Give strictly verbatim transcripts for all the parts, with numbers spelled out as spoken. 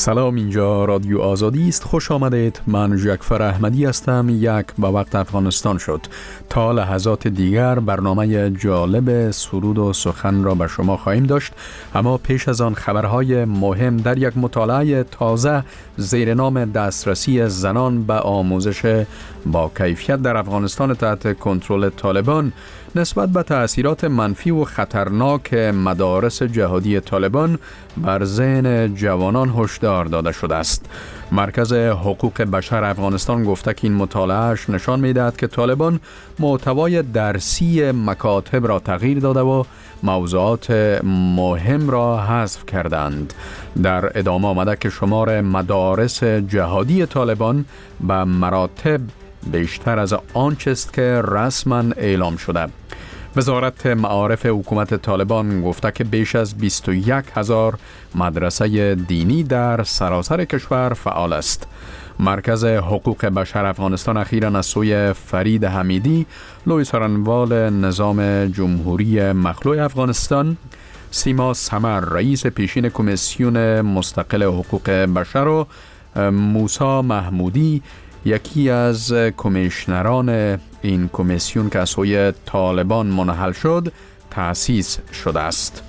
سلام، اینجا رادیو آزادی است. خوش آمدید. من جعفر احمدی هستم. یک با وقت افغانستان شد. تا لحظات دیگر برنامه جالب سرود و سخن را به شما خواهیم داشت، اما پیش از آن خبرهای مهم در یک مطالعه تازه زیر نام دسترسی زنان به آموزش با کیفیت در افغانستان تحت کنترل طالبان نسبت به تأثیرات منفی و خطرناک مدارس جهادی طالبان بر ذهن جوانان هشدار داده شده است. مرکز حقوق بشر افغانستان گفته که این مطالعهش نشان می‌دهد که طالبان محتوای درسی مکاتب را تغییر داده و موضوعات مهم را حذف کردند. در ادامه آمده که شمار مدارس جهادی طالبان به مراتب بیشتر از آنچه است که رسما اعلام شده. وزارت معارف حکومت طالبان گفته که بیش از بیست و یک هزار مدرسه دینی در سراسر کشور فعال است. مرکز حقوق بشر افغانستان اخیراً از سوی فرید حمیدی، لوی سرانوال نظام جمهوری مخلوع افغانستان، سیما سمر رئیس پیشین کمیسیون مستقل حقوق بشر و موسی محمودی یکی از کمیشنران این کمیسیون که از سوی طالبان منحل شد تأسیس شده است.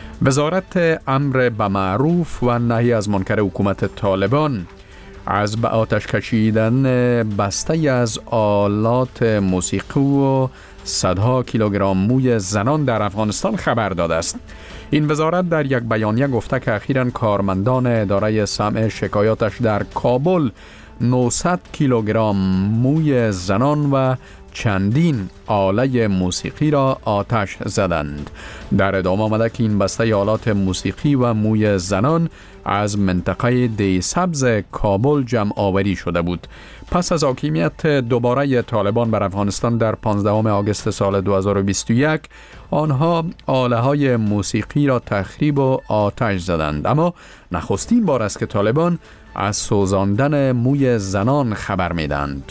وزارت امر به معروف و نهی از منکر حکومت طالبان از به آتش کشیدن بسته از آلات موسیقی و صدها کیلوگرم موی زنان در افغانستان خبر داده است. این وزارت در یک بیانیه گفته که اخیراً کارمندان اداره سمع شکایاتش در کابل نهصد کیلوگرم موی زنان و چندین آله موسیقی را آتش زدند. در ادامه آمده که این بسته آلات موسیقی و موی زنان از منطقه دی سبز کابل جمع آوری شده بود. پس از حاکمیت دوباره طالبان بر افغانستان در پانزدهم آگوست سال دو هزار و بیست و یک، آنها آله های موسیقی را تخریب و آتش زدند. اما نخستین بار است که طالبان از سوزاندن موی زنان خبر میدند.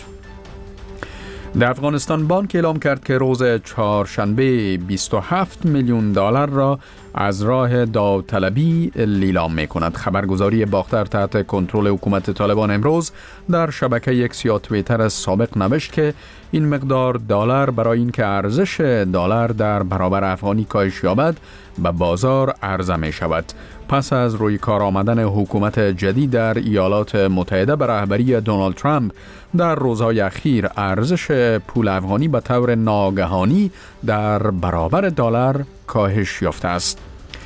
در افغانستان بانک اعلام کرد که روز چهارشنبه بیست و هفت میلیون دلار را از راه داوطلبی لیلام می کند. خبرگزاری باختر تحت کنترل حکومت طالبان امروز در شبکه یک یا توییتر سابق نوشت که این مقدار دلار برای اینکه ارزش دلار در برابر افغانی کاهش یابد به بازار عرضه می شود. پس از روی کار آمدن حکومت جدید در ایالات متحده به رهبری دونالد ترامپ در روزهای اخیر ارزش پول افغانی به طور ناگهانی در برابر دلار کاهش یافته است.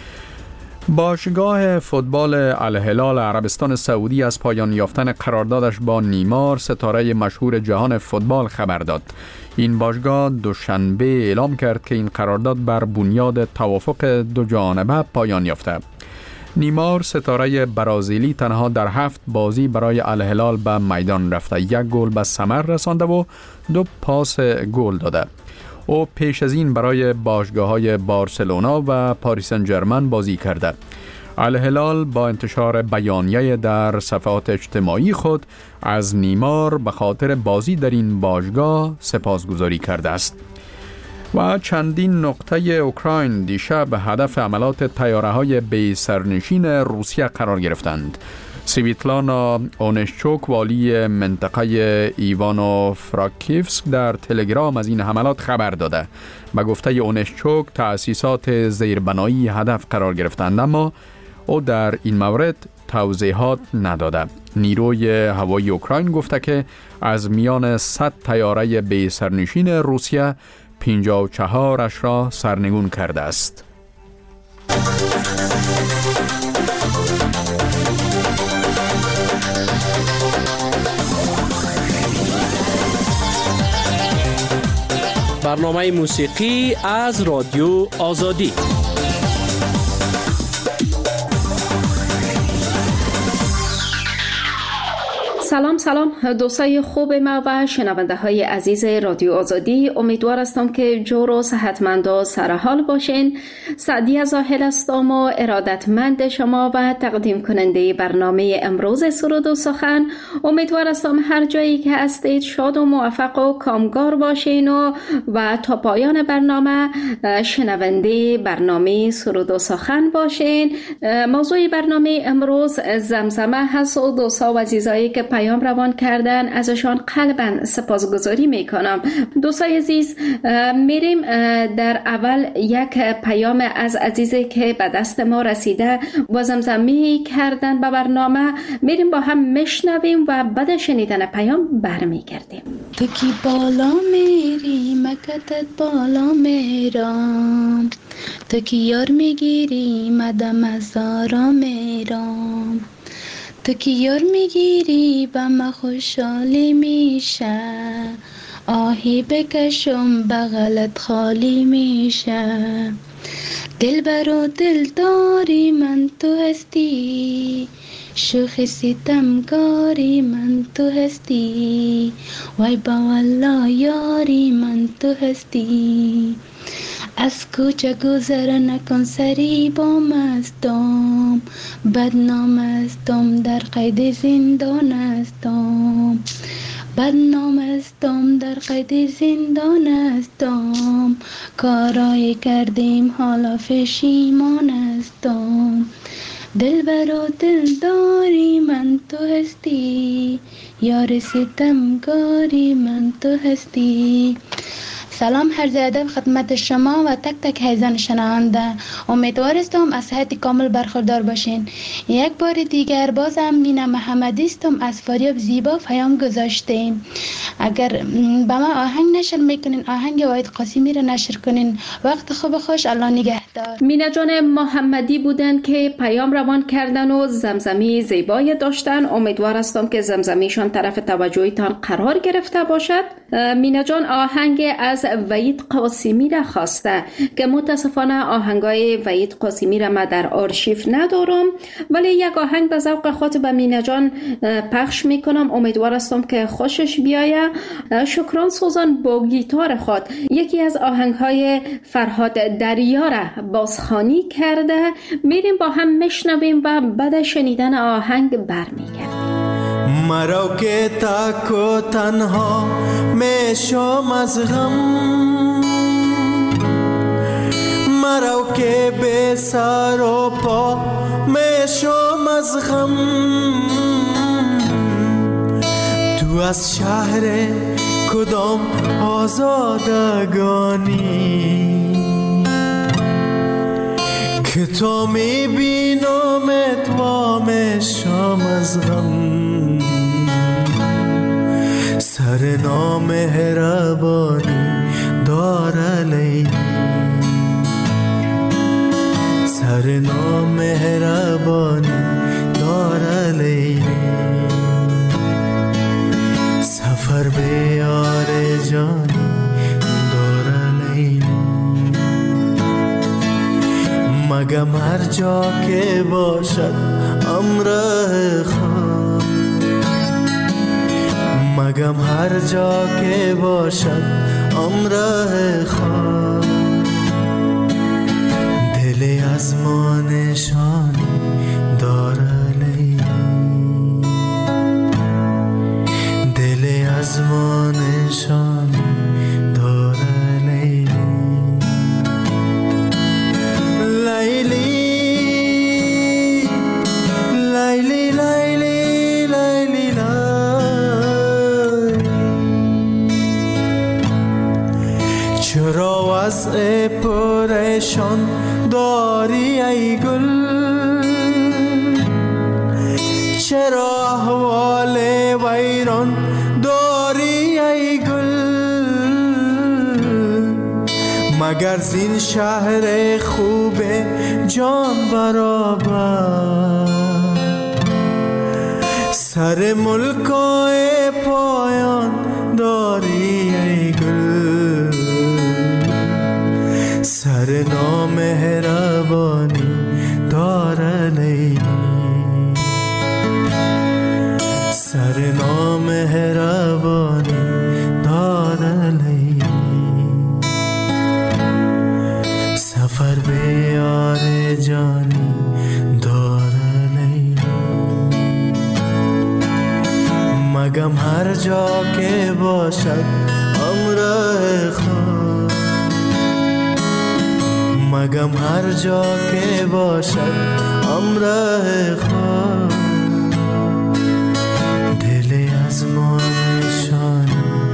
باشگاه فوتبال الهلال عربستان سعودی از پایان یافتن قراردادش با نیمار ستاره مشهور جهان فوتبال خبر داد. این باشگاه دوشنبه اعلام کرد که این قرارداد بر بنیاد توافق دو جانبه پایان یافته. نیمار ستاره برازیلی تنها در هفت بازی برای الهلال به میدان رفته، یک گل به ثمر رسانده و دو پاس گل داده. او پیش از این برای باشگاه‌های بارسلونا و پاریس سن ژرمن بازی کرده. الهلال با انتشار بیانیه در صفحات اجتماعی خود از نیمار به خاطر بازی در این باشگاه سپاسگزاری کرده است. و چندین نقطه اوکراین دیشب به هدف عملات طیاره‌های بی سرنشین روسیه قرار گرفتند. سویتلانا اونشچوک والی منطقه ایوانو فراکیفسک در تلگرام از این حملات خبر داده. به گفته اونشچوک تأسیسات زیربنایی هدف قرار گرفتند، اما او در این مورد توضیحات نداده. نیروی هوایی اوکراین گفته که از میان صد طیاره بی سرنشین روسیه پنجاه و چهارش را سرنگون کرده است. برنامه موسیقی از رادیو آزادی. سلام سلام دوستای خوب ما و شنونده های عزیز رادیو آزادی. امیدوار هستم که جور و صحتمند و سرحال باشین. سعدیه زاهل هستم و ارادتمند شما و تقدیم کننده برنامه امروز سرود و سخن. امیدوار هستم هر جایی که هستید شاد و موفق و کامگار باشین و و تا پایان برنامه شنونده برنامه سرود و سخن باشین. موضوع برنامه امروز زمزمه هست و دوستا و عزیزایی که پیام روان کردن ازشان قلباً سپاسگزاری میکنم. دوستای عزیز، میریم در اول یک پیام از عزیزی که به دست ما رسیده و زمزمه کردن به برنامه، میریم با هم میشنویم و بعد شنیدن پیام برمیگردیم. تو کی بالا میری مکتت بالا میرم، تو کی یار میگیری مدم از آرا میرم، تو کی یار میگیری و ما خوشحالی میشه، آهی بکشم بغلت خالی میشه، دل برو دل داری من تو هستی، شوخ ستمگاری من تو هستی، وای با والله یاری من تو هستی، از کوچه گذر نکن سری با مستم، بدنام استم در قید زندان استم، بدنام استم در قید زندان استم، کارای کردیم حالا پشیمان استم، دل برا دل داری من تو هستی، یار ستمگاری من تو هستی. سلام هر ادب خدمت شما و تک تک حیزان شنونده. امیدوار هستم از صحت کامل برخوردار باشین. یک بار دیگر بازم مینا محمدی هستم از فاریاب زیبا پیام گذاشتین. اگر به ما آهنگ نشر میکنین آهنگ وحید قاسمی را نشر کنین. وقت خوب خوش، الله نگهدار. مینا جان محمدی بودن که پیام روان کردن و زمزمی زیبای داشتن. امیدوار هستم که زمزمیشان طرف توجهتان قرار گرفته باشد. مینا جان آهنگ از وحید قاسمی را خواسته که متاسفانه آهنگای وحید قاسمی را ما در آرشیو ندارم، ولی یک آهنگ به ذوق خاطر به مینا جان پخش میکنم. امیدوار هستم که خوشش بیاید. شکران سوزان با گیتار خود یکی از آهنگهای فرهاد دریا را بازخوانی کرده. میریم با هم میشنویم و بعد شنیدن آهنگ برمیگردیم. مرا که تک و تنها میشم از غم، مرا که بی سر و پا میشم از غم، تو از شهر کدام آزادگانی که تو میبینم اتوا میشم از غم، سر نامهربانی داره لیلی، سر نامهربانی داره لیلی، سفر به یار جانی داره لیلی، مگم هر جا که باشد امره خواه، مگم هر جا که باشد امره خواه، دل از ما نشانی داره لیلی، دل از ما نشانی داره لیلی، لیلی لیلی لیلی لیلی لیلی، چرا وضع پریشان داری ای گل، چرا احوال ویران داری ای گل، مگر زین شهر خوب جان برابر، سر ملکای پایان داری ای گل، سر نامهربانی داره لیلی، سر نامهربانی جا که باشد همراه خود، مگم هر جا که باشد همراه خود، دلی از ما نشان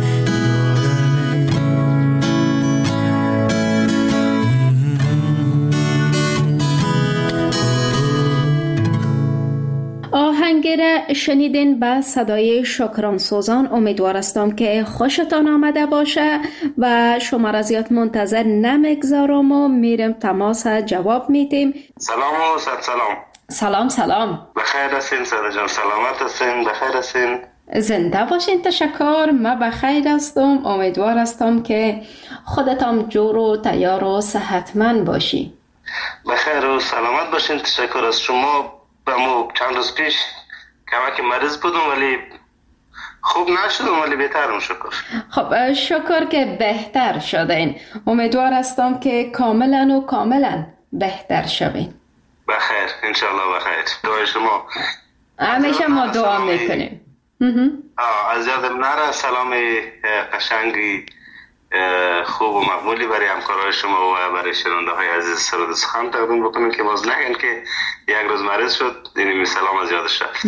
آهنگ را شنیدین به صدای شکران سوزان. امیدوار هستم که خوشتان آمده باشه و شما را زیاد منتظر نمیگذارم و میرم تماس جواب میدیم. سلام و صد سلام. سلام سلام. بخیر هستین ساده جان؟ سلامت هستین؟ بخیر هستین؟ زنده باشین. تشکر. من بخیر هستم. امیدوار هستم که خودتان جور و تیار و صحتمند باشی. بخیر و سلامت باشین. تشکر از شما. بمو چند روز پیش کمک مریض بودم ولی خوب نشدم ولی بهترم شکر. خب شکر که بهتر شدین. امیدوار هستم که کاملا و کاملا بهتر شوین. بخیر انشالله. بخیر. دعای شما همیشه ما دعا میکنیم. از یادم نره سلام قشنگی خوب و مقبولی برای همکارای شما و برای شنونده های عزیز سرود سخن تقدیم بکنم که باز نگن که یک روز مریض شد اینی سلام از یادش رفت.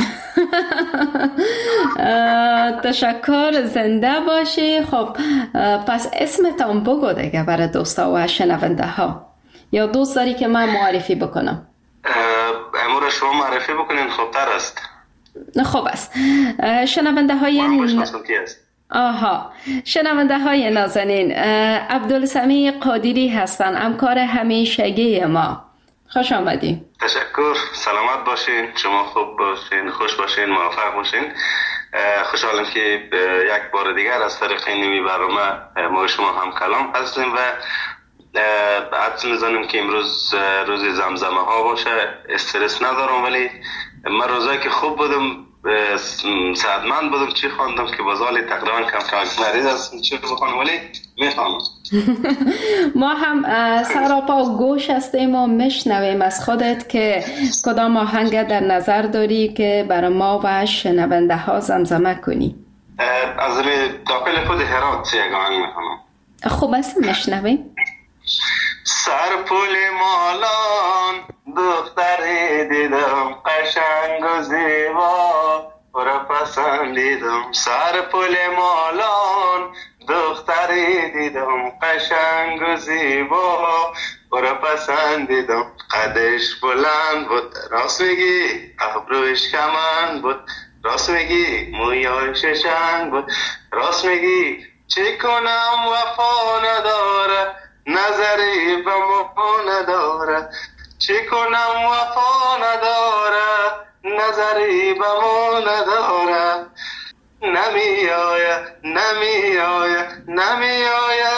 تشکر. زنده باشی. خب پس اسمتان بگو دیگه برای دوستا و شنونده ها، یا دوست داری که من معرفی بکنم؟ امور شما معرفی بکنین خوبتر است. خوب است. شنونده های آها شنونده های نازنین، عبدالسمیع قادری هستن، همکار همیشگی ما. خوش آمدین. تشکر. سلامت باشین. شما خوب باشین، خوش باشین، موفق باشین. خوشحالم که یک بار دیگر از طریق اینمی برنامه ما شما هم کلام هستیم و حدس میزنیم که امروز روز زمزمه ها باشه. استرس ندارم ولی من روزایی که خوب بودم سعدمند بودم چی خواندم که بازالی تقریبا کم کم مریض هستم چی بخوانم ولی میخوانم. ما هم سراپا و گوش هستیم و میشنویم از خودت که کدام آهنگ در نظر داری که برای ما و شنونده ها زمزمه کنی. از داخل خود هرات یک آهنگ میخوانم. خوب است میشنویم. سر پول مالان دختری دیدم قشنگ و زیبا را پسندیدم. سر پول مالان دختری دیدم قشنگ و زیبا را پسندیدم. قدش بلند بود راست میگی، ابروش کمند بود راست میگی، مویاش شنگ بود راست میگی. چه کنم وفا نداره نظری به ما نداره، چه کنم وفا نداره نظری به ما نداره. نمی آیه نمی آیه نمی آیه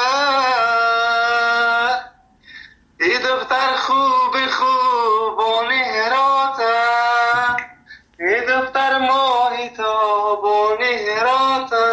ای دختر خوب خوبانی هراته، ای دختر ماهی تابانی هراته.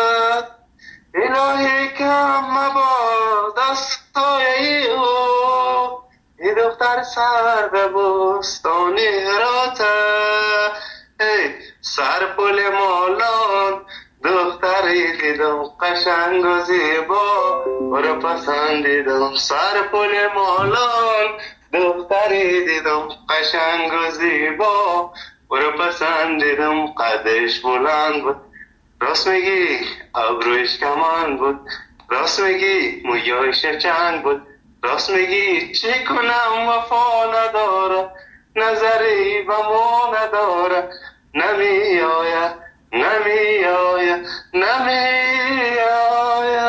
الهی کم مباد دستای او ای دختر سر به بستانی هراته. ای سر پل مالان دختری دیدم قشنگ و زیبا برا پسندیدم. سر پل مالان دختری دیدم قشنگ و زیبا برا پسندیدم. قدش بلند بود راست میگی، ابروش کمان بود راست میگی، مویاش چنگ بود راست میگی. چی کنم وفا نداره نظری به ما نداره. نمی آیه نمی آیه نمی آیه.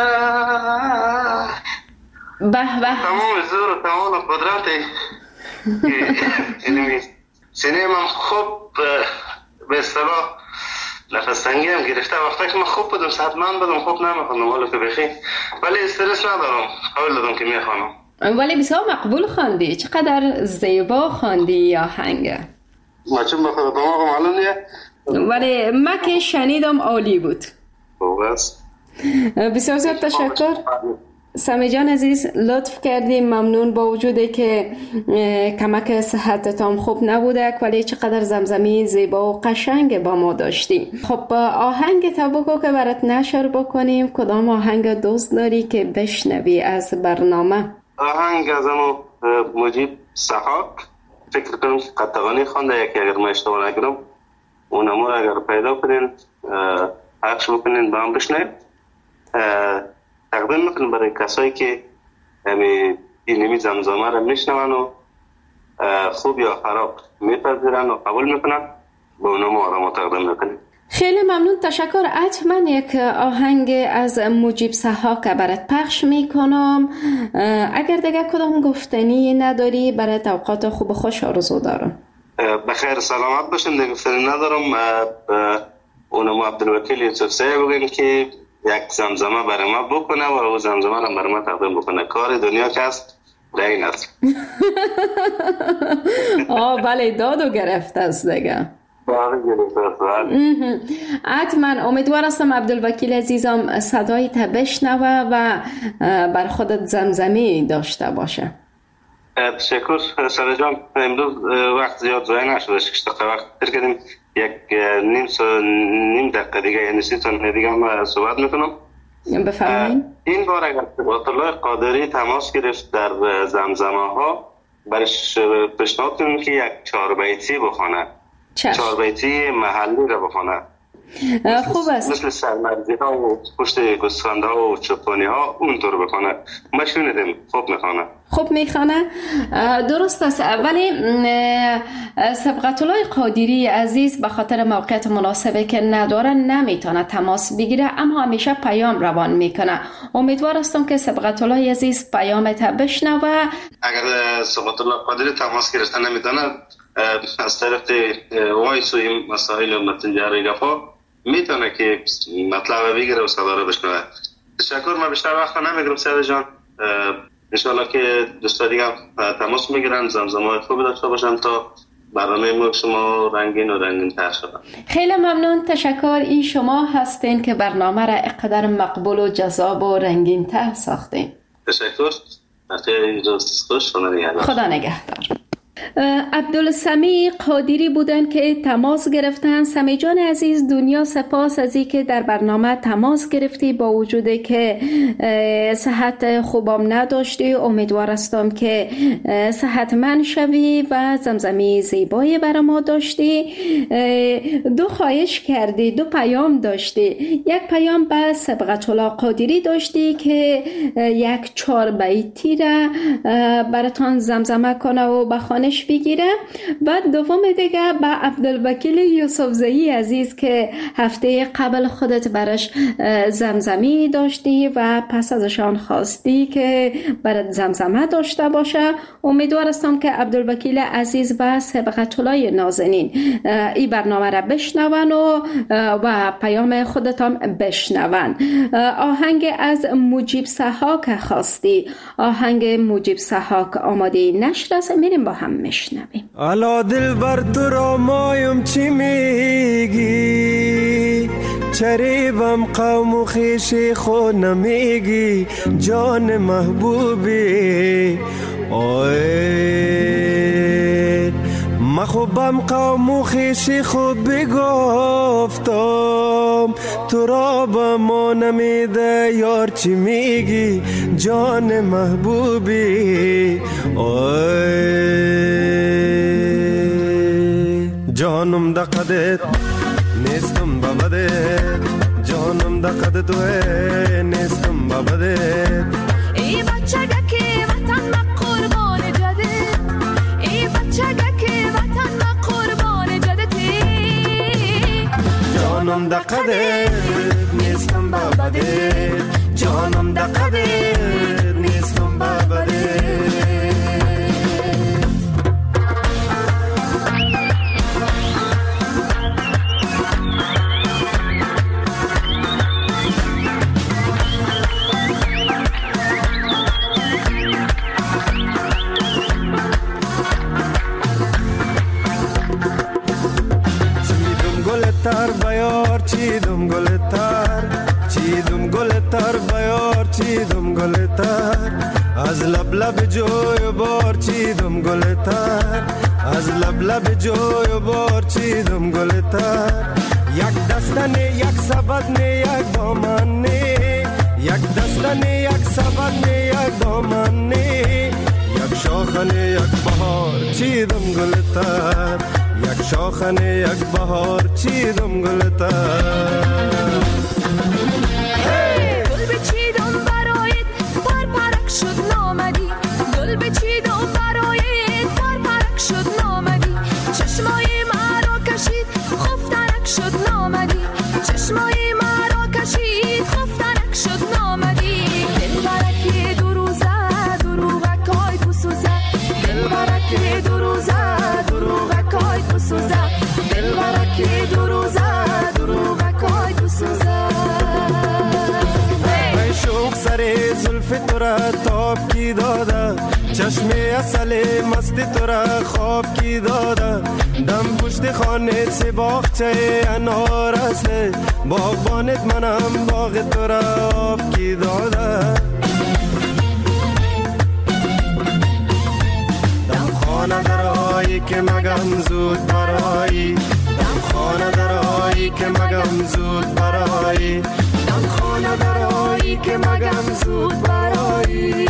به به. تمام زور و تمام قدرت اینمی سینه من خوب به اصطلاح نفس تنگی هم گرفته. وقتا که من خوب بودم صحتمند بودم خوب نمیخوانم حالا که بخی ولی استرس ندارم. قول دادم که میخوانم. ولی بسیار مقبول خواندی. چقدر زیبا خواندی آهنگ. ما چون بخواد دماغم معلوم نیه ولی من که شنیدم عالی بود. خوب است. بسیار زیاد تشکر. سمی جان عزیز لطف کردیم، ممنون. با وجودی که کمک صحتتان خوب نبوده ولی چقدر زمزمی زیبا و قشنگ با ما داشتی. خب آهنگ تا بگو که برات نشر بکنیم. کدام آهنگ دوست داری که بشنوی از برنامه؟ آهنگ از همون مجیب سحاک، فکر کنم که قطعانی خوانده یکی، اگر ما اشتباه نکنم اونمو اگر پیدا کنین پخش بکنین با هم بشنویم. تقدیم میکنم برای کسایی که این نمی زمزمه را میشنون و خوب یا خراب میپذیرن و قبول میکنن، با اونمو آرام تقدیم میکنیم. خیلی ممنون، تشکر. حتما یک آهنگ از مجیب سحاک برات پخش میکنم. اگر دیگه کدام گفتنی نداری برای اوقات خوب و خوش آرزو دارم. بخیر سلامت باشین. دیگه گفتنی ندارم. اونمو عبدالوکیل یوسف زئی بگیم که یک زمزمه برای ما بکنه و او زمزمه را برای ما تقدیم بکنه. کار دنیا که هست این است. آه بله، داد و گرفت است دیگه. حتما امیدوار هستم عبدالوکیل عزیزم صدای تا بشنوه و بر خودت زمزمی داشته باشه. تشکر سارا جان. امروز وقت زیاد ضایع نشده، شش دقیقه وقت تر کردیم، یک نیم سا نیم دقیقه دیگه یعنی سی ثانیه دیگه هم صحبت میکنم. بفرمایید. این بار اگر آیت الله قادری تماس گرفت در زمزمه ها، برش پیشنهاد کنیم که یک چهار بیتی بخونه. چهار بیتی محلی را بخونه. خوب است. مثل سرمرزی ها و پشت گوسفنده ها و چوپانی ها اونطور بخونه. ما شنیدیم خوب میخونه. خوب میخونه، درست است. ولی سبقت الله قادری عزیز به خاطر موقعیت مناسبه که نداره نمیتونه تماس بگیره، اما همیشه پیام روان میکنه. امیدوار هستم که سبقت الله عزیز پیامت بشنوه. اگر سبقت الله قادری تماس گرفتن نمیتونه، از طرف وایس و مسائل متنجاری گفا میتونه که مطلب بگیره و صدا رو بشنوه. تشکر. من بیشتر وقت نمیگیرم سیاده جان. انشاءالله که دوستا دیگه تماس میگیرن، زمزمه خوبی داشته باشن تا برنامه ما شما رنگین و رنگین تر شدن. خیلی ممنون، تشکر. این شما هستین که برنامه را اقدر مقبول و جذاب و رنگین تر ساختین. تشکر. خیلی روز خوش. خدا نگهدار. عبدالسمیع قادری بودن که تماس گرفتن. سمی جان عزیز، دنیا سپاس از این که در برنامه تماس گرفتی، با وجودی که صحت خوبم نداشتی. امیدوار هستم که صحتمند شوی و زمزمی زیبایی برای ما داشتی. دو خواهش کردی، دو پیام داشتی. یک پیام به سبقت الله قادری داشتی که یک چهار بیتی را براتان زمزمه کنه و بخوانش بگیره. بعد دوم دیگه به عبدالوکیل یوسف زئی عزیز که هفته قبل خودت برش زمزمی داشتی و پس ازشان خواستی که برات زمزمه داشته باشه. امیدوار هستم که عبدالوکیل عزیز و سبقت الله نازنین این برنامه را بشنون و و پیام خودتان بشنون. آهنگ از مجیب سحاک خواستی. آهنگ مجیب سحاک آماده نشر است، میریم با هم میشنویم. الا دل بر تو را مایم چی میگی، چریبم قوم و خیشی خود نمیگی، جان محبوبی اوه مخوبم قوم و خیشی خود بگفتم، تو را با ما نمیده یار چی میگی، جان محبوبی اوه جانم دا قدت نیستم بابدت، جانم دا قدت توه نیستم بابدت. ای بچه که وطن ما قربان جدت، ای بچه که وطن ما قربان جدتی، جانم دا قدت نیستم بابدت، جانم دا قدت نیستم بابدت. تر بیار چیدم گل تر، چیدم گل تر بیار چیدم گل تر. لب لب جوی بار چیدم گلتر، از لب لب جوی بار چیدم گلتر. یک دستنه یک سبدنه یک دامنه، یک دستنه یک سبدنه یک دامنه، یک شاخنه یک بهار چیدم گلتر، یک شاخنه یک بهار چیدم گلتر. گل بچیدم برایت پر پرک شد نامدی، گل بچیدم برایت پر پرک شد نامدی. چشمای مرا کشید خفتنک شد نامدی، چشمای مرا کشید خفتنک شد نامدی. دل برک دو روزه دروغکای بسوزه، دل برک دو روزه دروغکای بسوزه، دل برک دو روزه دروغکای بسوزه. شوق سر زلف تو را تاب کی داده، چشم اصل مست تو را خواب کی داده. دم پشت خانه سی باغچه انار است، باغبانت منم باغ تو را آب کی داده. دم خانه درایی که مگم زود برایی، دم خانه درایی که مگم زود برایی، دم خانه درایی که مگم زود برایی.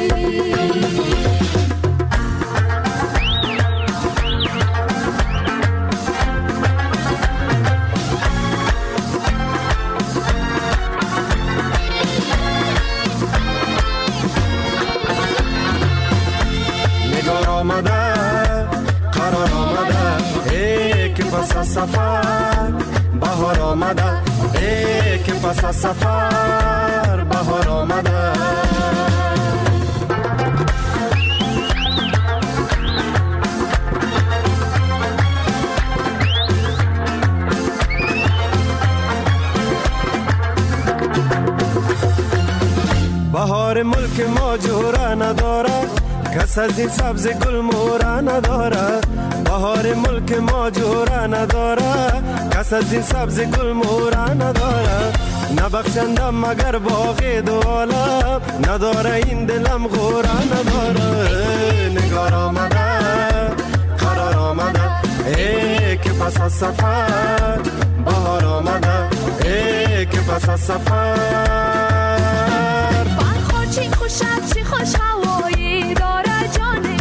نگار آمده قرار آمده، ای که پس از سفر بهار آمده، ای که پس از سفر بهار آمده. بهار ملک ما جوره نداره، کس از این سبز گل موره نداره. بهار ملک ما جوره نداره، کس از این سبز گل موره نداره. نبخشندم مگر باغ دو عالم، نداره این دلم غوره نداره. نگار آمده قرار آمده، ای که پس از سفر بهار آمده، ای که پس از سفر. فرخار چی خوشت چی خوش هوایی داره جانه،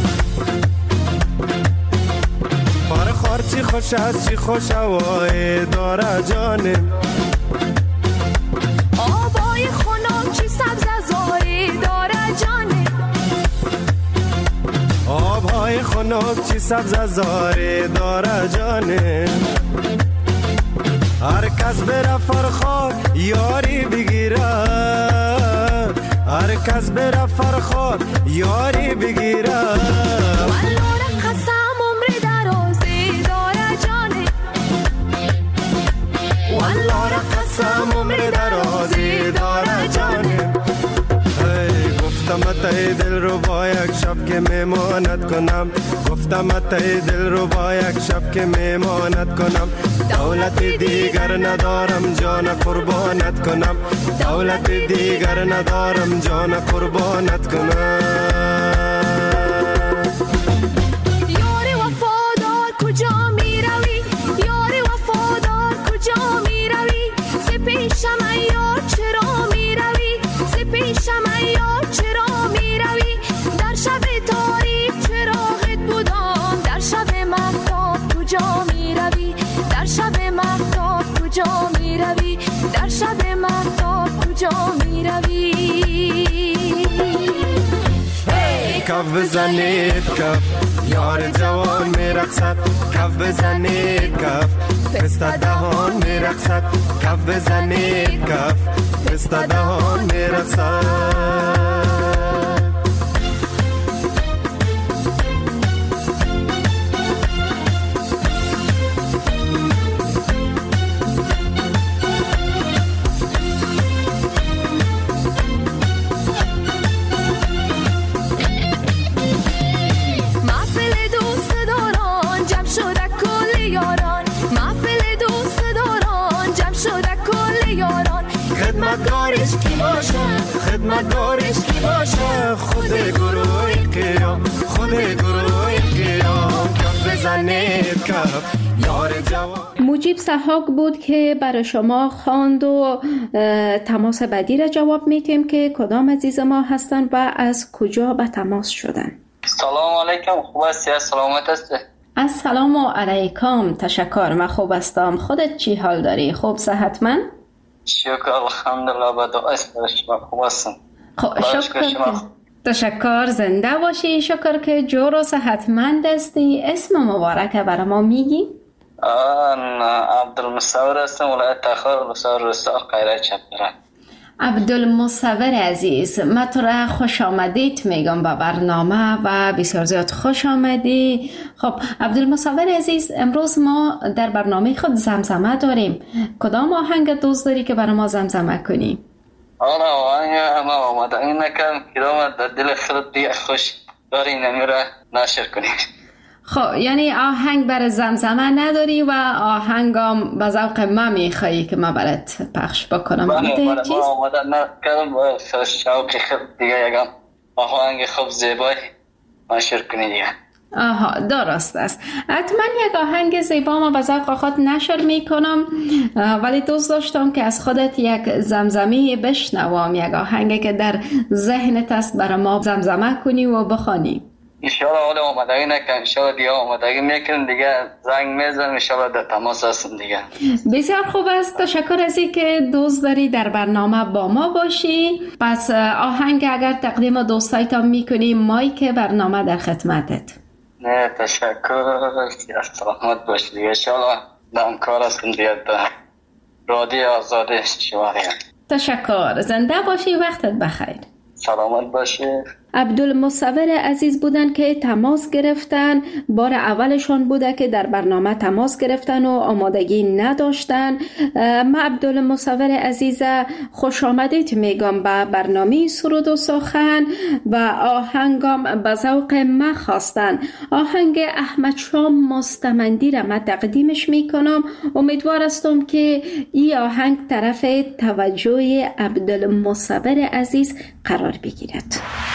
فرخار چی خوش است چی خوش هوایی داره جانه. آبای خنک چی سبز زاری داره جانه، آبهای خنک چی سبز زاری داره جانه. هر کس بره فرخار یاری بگیره، هر کس بره فرخار یاری بگیره. والله قسم عمر درازی داره جانه، والله قسم عمر درازی داره جانه. گفتم اتای دل رو با یک شب که میمانت کنم، گفتم اتای دل رو با یک شب که میمانت کنم. دولت دیگر ندارم جان قربانت کنم، دولت دیگر ندارم جان قربانت کنم. یاری وفادار کجا می روی، یاری وفادار کجا می روی. ز پیشم یار چرا می روی، ز پیشم یار چرا می روی. در شب تاریک چراغت بودم، در شب مهتاب کجا می روی، در شب مهتاب کجا می روی، در شب مهتاب کجا می روی. کف بزنید کف یار جوان میرقصد، کف بزنید کف پسته دهان میرقصد، کف بزنید کف پسته دهان میرقصد. خدمتگارش کی باشم، خدمتگارش کی باشه خود گروه قیام خود گروه قیام کف بزنید کف یار جوان. مجیب سحاق بود که برای شما خواند و تماس بعدی را جواب میتیم که کدام عزیز ما هستن و از کجا به تماس شدن. سلام علیکم، خوب هستی؟ سلامت هستی؟ السلام علیکم، تشکر، من خوب هستم. خودت چی حال داری؟ خوب صحتمند؟ شکر الحمدلله، با دعای شما خوب هستم. شکر تشکر، زنده باشی. شکر که جور و صحتمند هستی. اسم مبارک برای ما میگی؟ عبدالمصور هستم، ولایت تخار، مصور رسال قیره چپران. عبدالمصور عزیز، من تو را خوش آمدید میگم به برنامه و بسیار زیاد خوش آمدی. خب عبدالمصور عزیز، امروز ما در برنامه خود زمزمه داریم. کدام آهنگ دوست داری که برای ما زمزمه کنی؟ آره آهنگ ما آمده این نکم کدام در دل خود دیگه خوش داری نمیره نشر کنی. خب یعنی آهنگ برای زمزمه نداری و آهنگم به ذوق من میخوایی که من برات پخش بکنم؟ بله بله ما آمده نکردم با شوق خود دیگه یکم آهنگ خوب زیبای نشر کنی دیگه. آها درست است. حتما یک آهنگ زیبا ما به ذوق خود نشر میکنم، ولی دوست داشتم که از خودت یک زمزمه بشنوم، یک آهنگی که در ذهنت است برای ما زمزمه کنی و بخوانی. انشاءالله حالا آمدگی نکن، انشاءالله دیگه آمدگی میکنم دیگه زنگ میزنم، انشاءالله در تماس هستم دیگه. بسیار خوب است، تشکر از این که دوست داری در برنامه با ما باشی. پس آهنگ اگر تقدیم دوستایتان میکنی، مایک برنامه در خدمتت. نه تشکر، سلامت باشی دیگه. انشاءالله دم کار هستم دیگه در رادیو آزادی شما دیگه. تشکر، زنده باشی، وقتت بخیر. سلامت باشی. عبدالمصور عزیز بودن که تماس گرفتن. بار اولشون بوده که در برنامه تماس گرفتن و آمادگی نداشتن. من عبدالمصور عزیز خوش آمدید میگم به برنامه سرود و سخن و آهنگم به ذوق من خواستن. آهنگ احمد شام مستمندی را من تقدیمش میکنم. امیدوار هستم که این آهنگ طرف توجه عبدالمصور عزیز قرار بگیرد.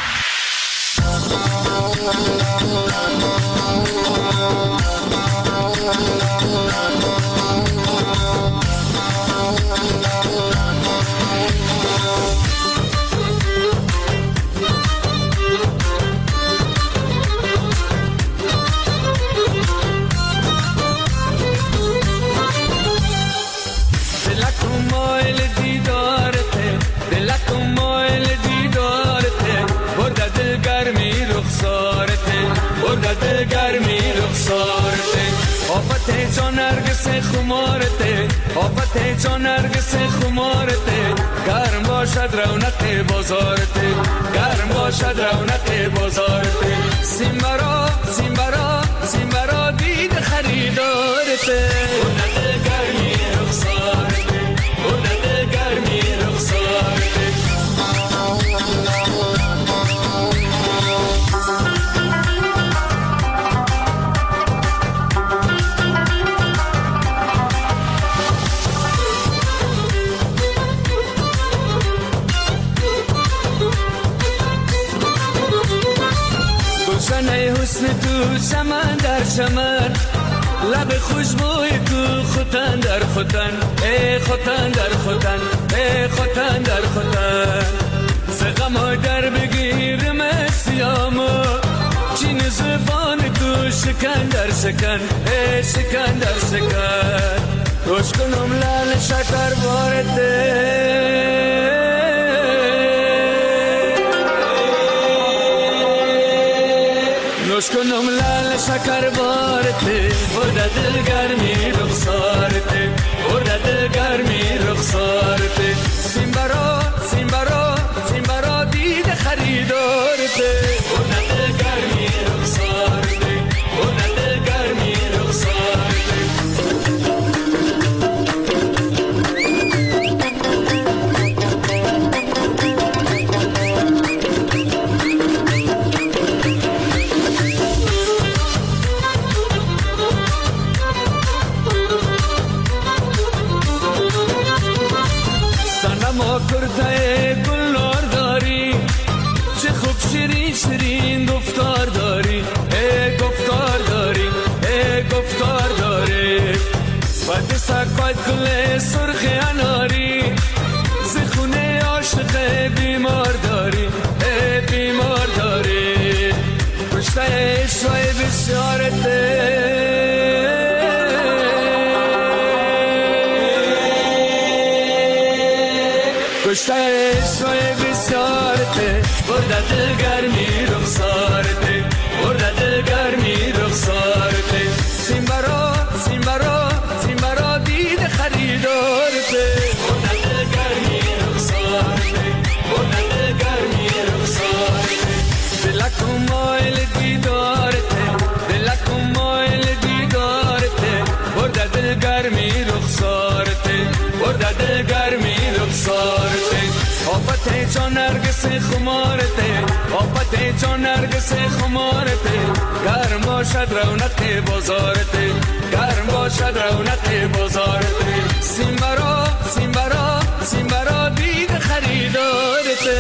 گرمی رخسارته آفت جان نرگس خمارته آفت جان نرگس خمارته گرم باشد رونق بازارته گرم باشد رونق بازارته سیمبرا سیمبرا سیمبرا دید خریدارته اونت گرمی رخسارته اونت گرمی رخسارته حسن تو چمن در چمن لب خوشبوی تو خوتن در خوتن ای خوتن در خوتن ای خوتن در خوتن زغمای در بگیرم سیامو چین زبان تو شکن در شکن ای شکن در شکن روش کنم لال شکر بارده روش کنم لال شکر بارده برده دل گرمی رخسارده برده دل گرمی رخسارده سیمبرا سیمبرا سیمبرا دید خریدارده برده دل گرمی رخسارده برده دل گرمی رخسارده برده دل گرمی رخسارته برده دل گرمی رخسارته سیم برا سیم برا سیم برا دید خریدارته برده دل گرمی رخسارته برده دل گرمی رخسارته دلکو مایل دیدارته دلکو مایل دیدارته برده دل گرمی رخسارته برده دل گرمی رخسارته آفت جان نرگس خمارته آفت جان نرگس خمارته گرم باشد رونق بازارته گرم باشد رونق بازارته سیم برا سیم برا سیم برا دید خریدارته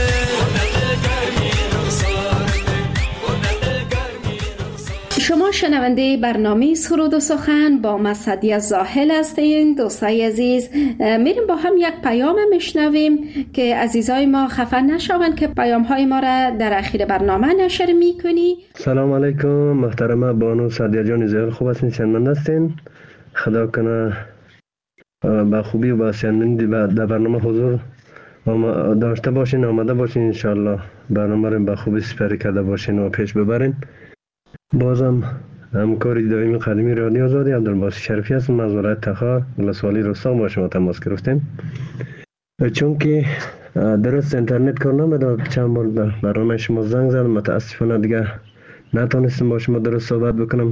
شما شنونده برنامه سرود و سخن با من سعدیه زاهل هستین. دوستای عزیز، میریم با هم یک پیام میشنویم که عزیزای ما خفه نشون که پیام های ما را در اخیر برنامه نشر میکنی. سلام علیکم محترمه بانو سعدیه جان زاهل، خوب هستین؟ شنونده هستین؟ خدا کنه با خوبی و با شنوندگی در برنامه حضور داشته باشین، آمده باشین. انشالله برنامه رو با خوبی سپری کرده باشین و پیش ببرین. بازم همکاری دائمی قدیمی رادیو آزادی عبدالباسط شریفی هستم، مزارعت تخار ولسوالی رستاق با شما تماس گرفتیم. چون که درست اینترنت کار نمیداد، چند بار در برنامه شما زنگ زدم، متاسفانه دیگه نتونستم با شما درست صحبت بکنم.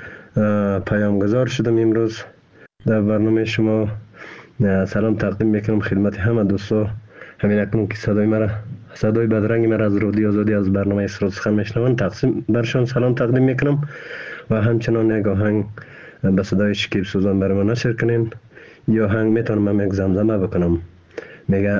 پیام گذار شدم امروز در برنامه شما. سلام تقدیم میکنم خدمت همه دوستا. همین اکنون که صدای مرا صدای بدرنگ مرا از رادیو آزادی از برنامه سرود سخن میشنون، تقسیم برشان سلام تقدیم میکنم و همچنان یک آهنگ به صدای شکیب سوزان برای ما نشر کنین. یا آهنگ میتونم هم یک زمزمه بکنم، میگه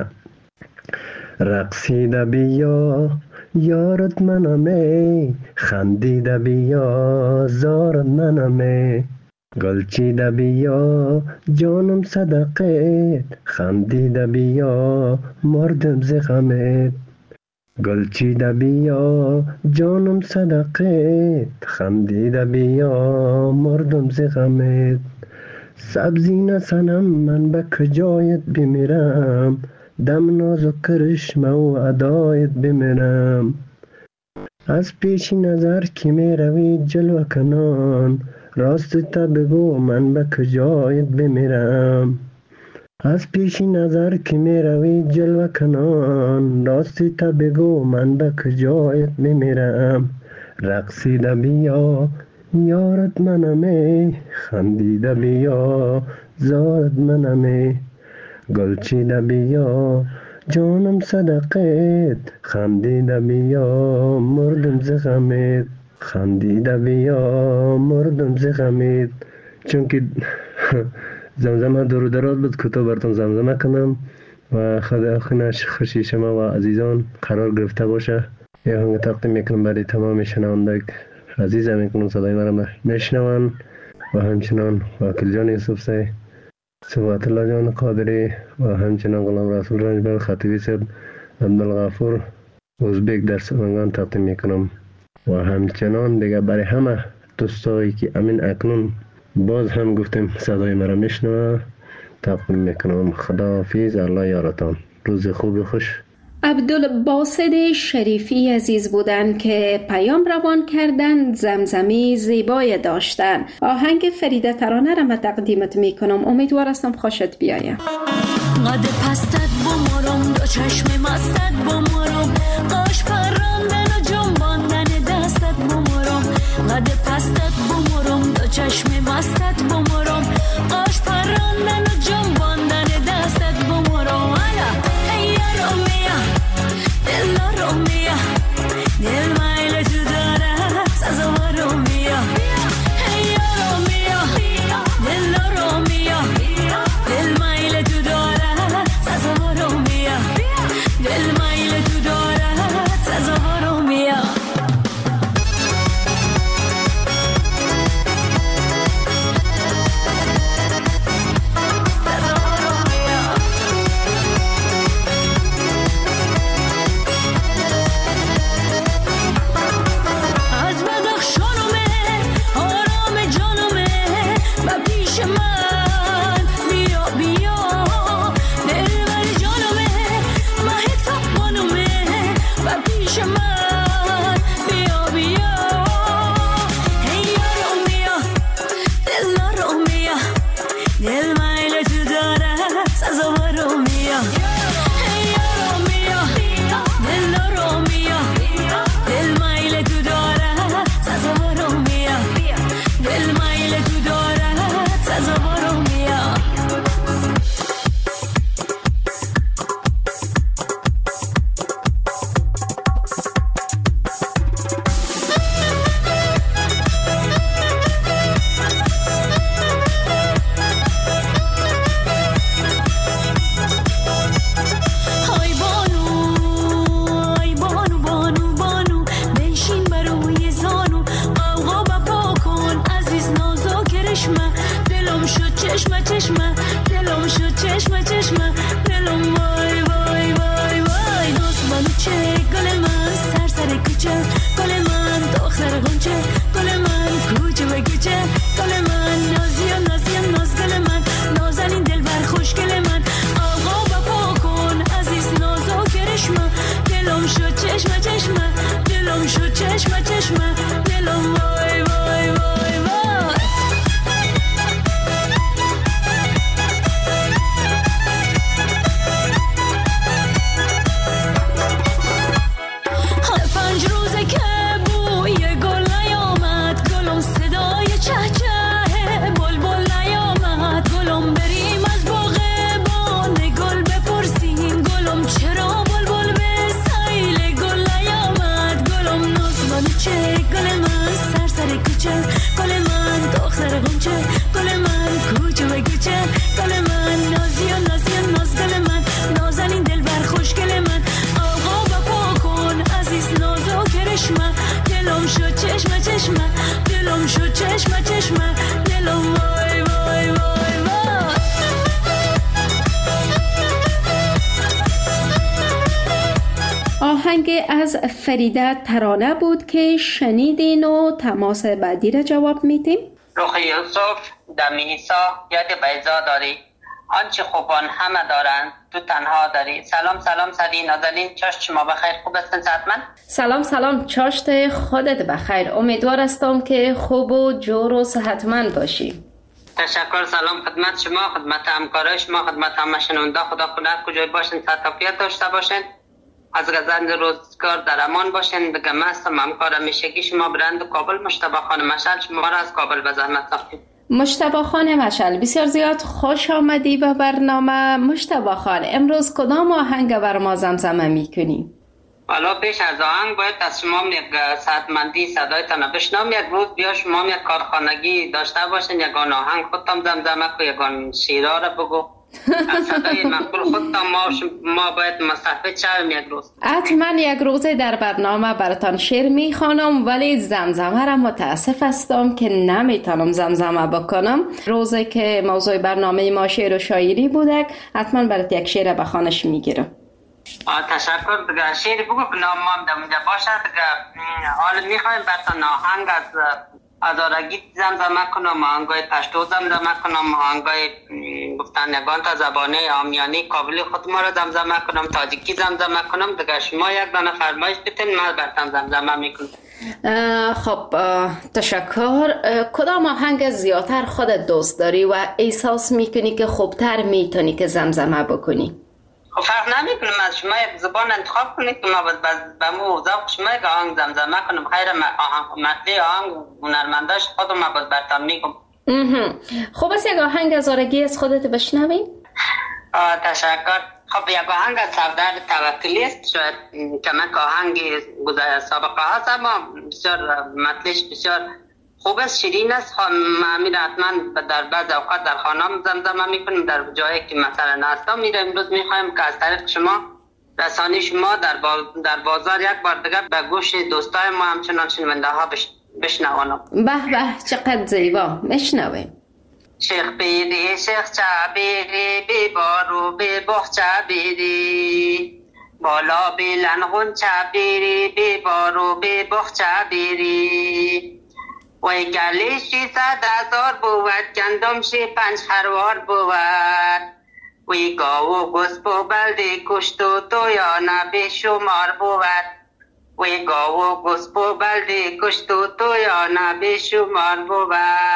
رقصیده بیا یارت منمه، خندیده بیا زارت منمه، گلچیده بیا جانم صدقه، خندیده بیا مردم ز غمت، گلچیده بیا جانم صدقه، خندیده بیا مردم ز غمت، سبزی نسنم من به کجایت بمیرم، دم ناز و کرشمه و ادایت بمیرم، از پیش نظر که می روی جلوه کنان، راست تا بگو من به کجایت بمیرم، از پیش نظر که می روی جلوه کنان، راست تا بگو من به کجایت بمیرم، رقصیده بیا یارت منمه، خندیده بیا زارت منمه، گلچیده بیا جانم صدقت، خندیده بیا مردم ز غمت، خندیده بیا مردم ز غمت. چون که زمزمه دور دراز بود کوتاه براتون زمزمه کنم و خدا خونش خوشی شما و عزیزان قرار گرفته باشه. یه آهنگ تقدیم میکنم برای تمام شنونده عزیز میکنم صدای مرا میشنون و همچنان وکیل جان یوسف سی، صفات الله جان قادری و همچنان غلام رسول رنجبر خطیبی صاحب، عبدالغفور ازبک در سمنگان تقدیم میکنم و همچنان دیگه برای همه دوستایی که امین اکنون باز هم گفتیم صدای مرا میشنوه تقدیم میکنم. خداحافظ، الله یارتان، روز خوب خوش. عبدالباسط شریفی عزیز بودن که پیام روان کردن، زمزمی زیبای داشتن. آهنگ فریده ترانه را من تقدیمت میکنم، امیدوار هستم خوشت بیایم. قد پستت بمارم، دو چشم مستت بمارم، قاش پراندن و جنباندن دستت بمارم، قد پستت بمارم، دو چشم مستت بمارم، قاش پراندن و جنباندن دستت بمارم. الا ای رومیا دل رومیا دل مایل تو داره سازا رومیا، ای رومیا دل رومیا دل مایل تو داره سازا رومیا، دل مایل تو داره سازا رومیا. آهنگ از فریده ترانه بود که شنیدین و تماس بعدی را جواب میدیم. رخ یوسف دم عیسی یاد بیضا داری، آنچه خوبان همه دارند تو تنها داری. سلام سلام سدی نازنین، چاشت شما بخیر، خوب هستین صحتمند؟ سلام سلام، چاشت خودت بخیر، امیدوار هستم که خوب و جور و صحتمند باشی. تشکر. سلام خدمت شما، خدمت همکارای شما، خدمت همه شنونده. خدا خدا کجای باشین صحت و عافیت داشته باشین، از گزند روزگار در امان باشین. دیگه مستم همکار همیشگی شما برند کابل مجتبی خان مشعل، شما را از کابل به زحمت ساختیم. مجتبی خان مشعل، بسیار زیاد خوش آمدی به برنامه. مجتبی خان، امروز کدام آهنگ بر ما زمزمه میکنی؟ حالا پیش از آهنگ باید از شما یک صحتمندی صدایتان بشنوم. یک روز بیا شما یک کارخانگی داشته باشین، یگان آهنگ خودتان زمزمه کو، یگان شیرا را بگو از صدای مقبول خودتان. ما, ما باید مستفید شویم یک روز. حتما یک روزه در برنامه براتان شعر میخوانم، ولی زمزمه را متاسف هستم که نمیتونم زمزمه بکنم. روزی که موضوع برنامه ما شعر و شاعری بوده، حتما برات یک شعر بخوانش میگیرم. تشکر. دیگه شعر بگو که نام ما در اونجا باشه. دیگه حالا میخوایم براتان آهنگ از ازارگی زمزمه کنم، آهنگای پشتو زمزمه کنم، آهنگای گفتن یگان تا زبانه عامیانه کابلی خود ما را زمزمه کنم، تاجیکی زمزمه کنم. دیگه شما یک دانه فرمایش بتین، من براتان زمزمه میکنم. خب تشکر. کدام آهنگ زیادتر خودت دوست داری و احساس میکنی که خوبتر میتونی که زمزمه بکنی؟ خب فرق نمیکنم، از شما یک زبان انتخاب کنید که ما به مو ذوق شما یک آهنگ زمزمه کنم. خیر مطلع آهنگ هنرمنداش خودم ما باید برتان میگم. خب از یک آهنگ از آرگی از خودت بشنویم؟ تشکر. خب یک آهنگ از سردار توکلی است، شاید کمک آهنگ گذر سابقه هست، اما بسیار مطلعش بسیار خوب است، شیرین است. ما میره حتما در بعض اوقات در خانم زمزمه میکنیم، در جایی که مثلا ناستا میره. امروز میخوایم که از طریق شما رسانی شما در, با... در بازار یک بار دیگر به گوش دوستای ما همچنان شنونده ها بش... بشنوانم. به به چقدر زیبا، میشنویم. شیخ بیری شیخ چابیری بی بارو بی بخ چابیری، بالا بیلن غن چابیری بی بارو بی بخ چابیری. وی گلیشی صد هزار بود، گندمشی پنج خروار بود. وی گاو گسب و بلدی کشت و تویانه به شمار بود. وی گاو گسب و بلدی کشت و تویانه به شمار بود.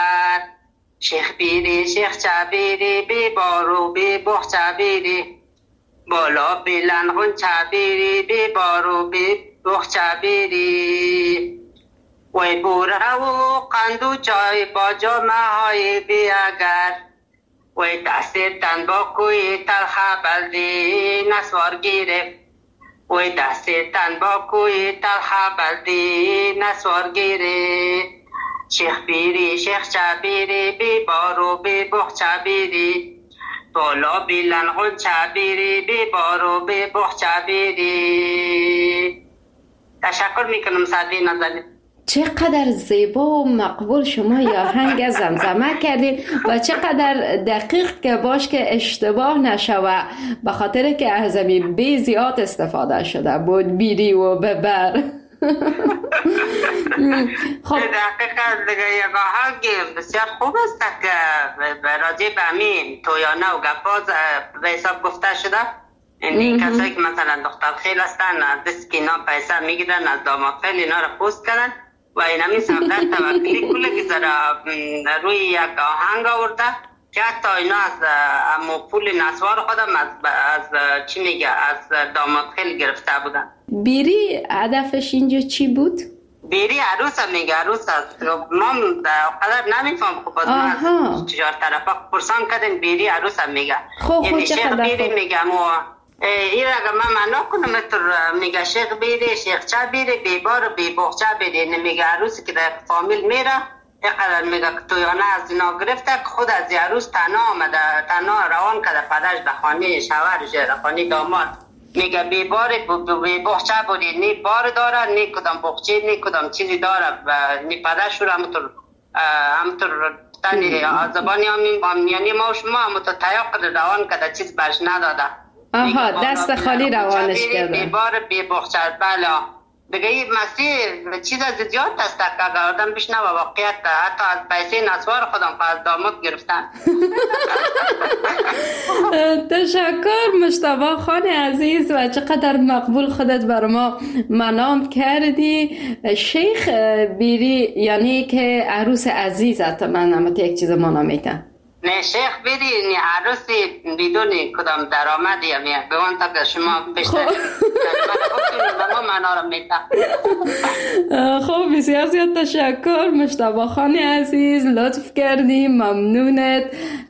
شیخ بیری شیخ چابیری بی بارو بی بخ چابیری، بالا بیلنغون چابیری بی بارو بی بخ چابیری. وی بوره و قندو چای با جامعه های بیاگر، وی دست تن با کوی تلخه بلدی نسوار گیره. وی دست تن با کوی تلخه بلدی نسوار گیره. شیخ بیری شیخ چابیری بی بارو بی بخ چابیری، بالا بیلنغون چابیری بی بارو بی بخ چابیری. تشکر میکنم سعدی نازنین. چقدر زیبا و مقبول شما یا آهنگ زمزمه کردید و چقدر دقیق که باش که اشتباه نشوه، به خاطر که از زمین بی زیاد استفاده شده بود، بیری و ببر. خب دقیقا دیگه یک آهنگ بسیار خوب است که راجع به همین تویانه و گپاز به حساب گفته شده. این کسایی که مثلا دختر خیل هستن، دست که اینا پیسه میگیرن از داماد خیل، اینا را پوست کردن و این همین سردار توکلی کله که زره روی یک آهنگ آورده که حتی اینا از امو پول نسوار خودم از, از چی میگه از داماد خیل گرفته بودن. بیری هدفش اینجا چی بود؟ بیری عروس هم میگه، عروس هست. ما قدر نمیفهم خوب از من چجار طرفا پرسان کردن بیری عروس هم میگه. خب خب شیخ بیری میگه مو این را اگه من معنا کنم اتر میگه شیخ بیری شیخ چا بیری بیبار و بیبوخ چا بیری. نمیگه عروسی که در فامیل میره اینقدر میگه که تویانه از اینا گرفته که خود از عروس تنها آمده، تنها روان کرده پدرش به خانه شوهرش، خانه داماد. میگه بیبار بی بخچه بودی، نی بار داره نی کدام بخچه نی کدام چیزی داره و نی پدرش رو همونطور همونطور تنی زبانی یعنی ما و شما همونطور تیاق کرده روان کرده، چیز برش نداده. آها دست خالی روانش کردن. بیبار بی بخچه بلا دیگه این مسیر چیز از زیاد است که آدم بشنه و واقعیت حتی از پیسه نسوار خودم از داماد گرفتن. تشکر مجتبی خان عزیز و چقدر مقبول خودت بر ما منام کردی. شیخ بیری یعنی که عروس عزیزت من هم یک چیز منام میتن. نه شیخ بیری نه عروسی بدون کدام درآمدی همیه به اون تا که شما بیشتر ما منا رو میتن. خب بسیار زیاد تشکر مجتبی خان عزیز، لطف کردی، ممنونت.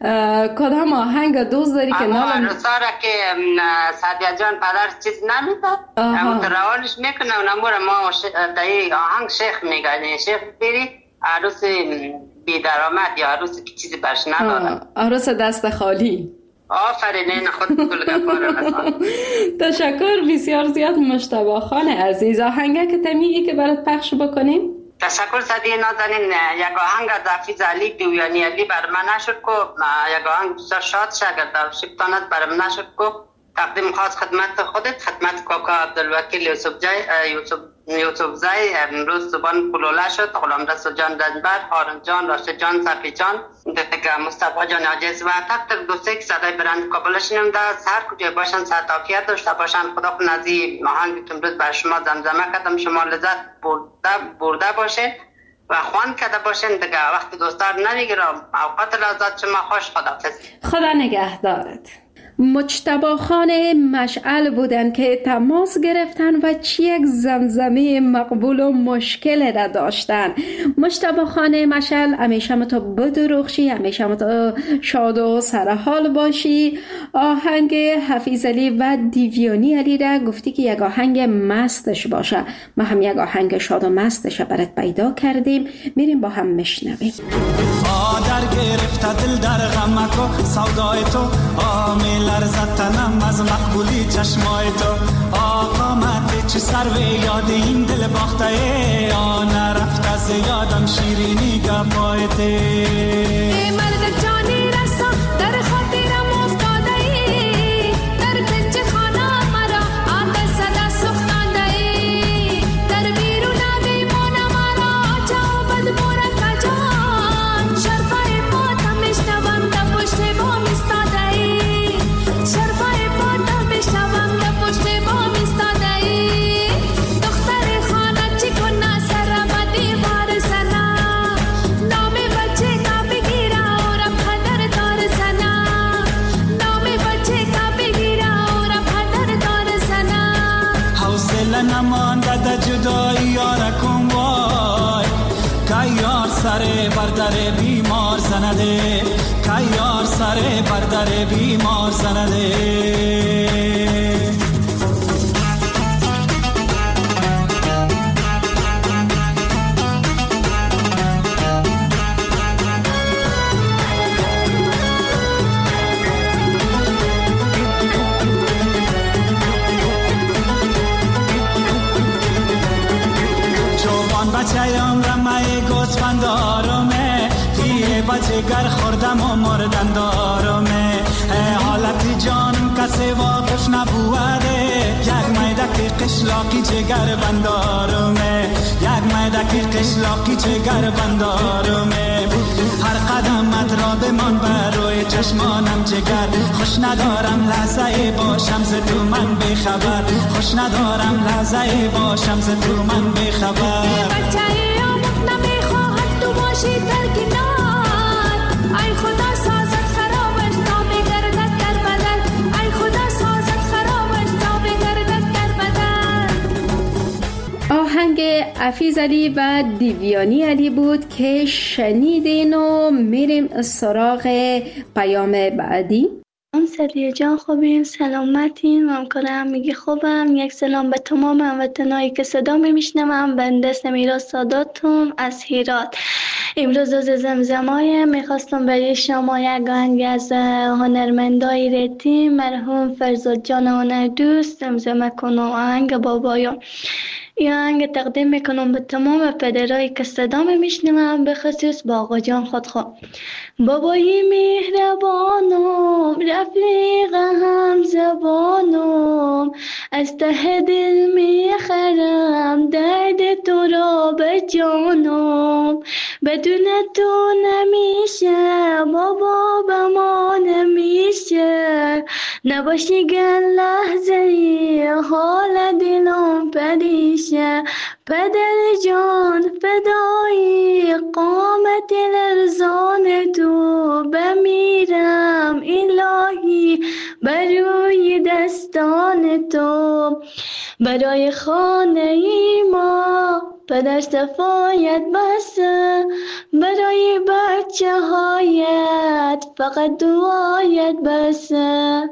کدام آهنگ دوست داری که نام عروسا را که سعدیه جان پدر چیز نمیداد اما روانش میکنه و نمور ما دایی آهنگ شیخ میگه شیخ بیری عروس بی درآمد یا عروس که چیزی برش نداره، عروس دست خالی. آفرین این خود کل گفاره مثلا. تشکر بسیار زیاد مجتبی خان عزیز. آهنگه که تمیگی که برات پخش بکنیم؟ تشکر سعدی نازنین. یک آهنگ از حافظ علی دیویانی علی بر من نشد کو یک آهنگ بسیار شاد شاگرد شبتانت بر من نشد کو تقدیم خاص خدمت خودت خدمت کاکا عبدالوکیل یوسف جای یوسف یوسف زای امروز زبان پلوله شد غلام رسول جان دنبر هارون جان راشد جان صفی جان دیگه مصطفی جان عاجز و تک تک دوسته که صدای برند کابل شنونده هر کجای باشن سعادت داشته باشن. خدا کن از این آهنگ که امروز بر شما زمزمه کردم شما لذت برده برده باشین و خوان کرده باشین دیگه وقت دوستار نمیگیرم. اوقات لذت شما خوش. خداحافظ. خدا نگهدارت. مجتبی خان مشعل بودن که تماس گرفتن و چی یک زمزمه مقبول و مشکل را داشتن. مجتبی خان مشعل همیشه متو بدرخشی، همیشه متو شاد و سرحال باشی. آهنگ حفیظ علی و دیویانی علی را گفتی که یک آهنگ مستش باشه. ما هم یک آهنگ شاد و مستش برات پیدا کردیم، میریم با هم میشنویم. آدر گرفت دل در غمکو سودای تو آمیل لرزد تنم از مقبولی چشمای تو آقا مده چه سر و یاد این دل باخته آن رفت از یادم شیرینی گپایته ای مرد جانی رسا در خاطرم افتاده ای در کنج خانه مرا آتش صدا سوختانده ای در بیرون بیمان مرا چاو بد مورد کجان شرفای پاتم میشنوم در پشت بام ایستاده ای شرفای پاتم میشنوم در پشت بام ایستاده ای دختر خانه چی کنه سر و دیوار زنه نام بچه کا بگیره و رب خدر دار زنه نام بچه کا بگیره و رب خدر دار زنه حوصله نمانده در جدایی یارکم وای که یار سر بردر بیمار زنده که یار سر بردر بیمار زنده بچه‌ام رمه گوسفند آرامه دیه بچه گر خوردم و مردن دارمه حالت جانم کسی واقف نبوده یک میدک قشلاقی جگر بندارمه یک میدک قشلاقی جگر بندارمه هر قدمت را بمان بر روی چشمانم جگر خوش ندارم لحظه باشم ز تو من بخبر خوش ندارم لحظه باشم ز تو من بخبر بچه آمد نمیخواهد تو باشی در کنار ای خدا سازت خرابش تا بگردد در بدن ای خدا سازت خرابش تا بگردد در بدن. آهنگ حفیظ علی و دیویانی علی بود که شنیدین و میریم سراغ پیام بعدی. سعدیه جان خوبین، سلامتین، ممکنم میگی خوبم. یک سلام به تمام هموطنایی که صدا میشنوم. بنده سمیرا ساداتم از هرات. امروز روز زمزمای میخواستم برای شما یک آهنگ از هنرمندای ریتم مرحوم فرزاد جان هنردوست زمزمه کنم. آهنگ بابایان. این آهنگ تقدیم میکنم به تمام پدرایی که صدام میشنوم، به خصوص با آقا جان خودخواه. بابای مهربانم، رفیق هم زبانم، از ته دل میخرم درد تو را به جانم. بدون تو نمیشه بابا، به ما نمیشه، نباشی گل لحظه ای حال دلم پریشه. پدر جان فدایی قامت لرزان تو، بمیرم الهی بروی دستان تو. برای خانه ای ما پدر صفایت بسه، برای بچه هایت فقط دعایت بسه.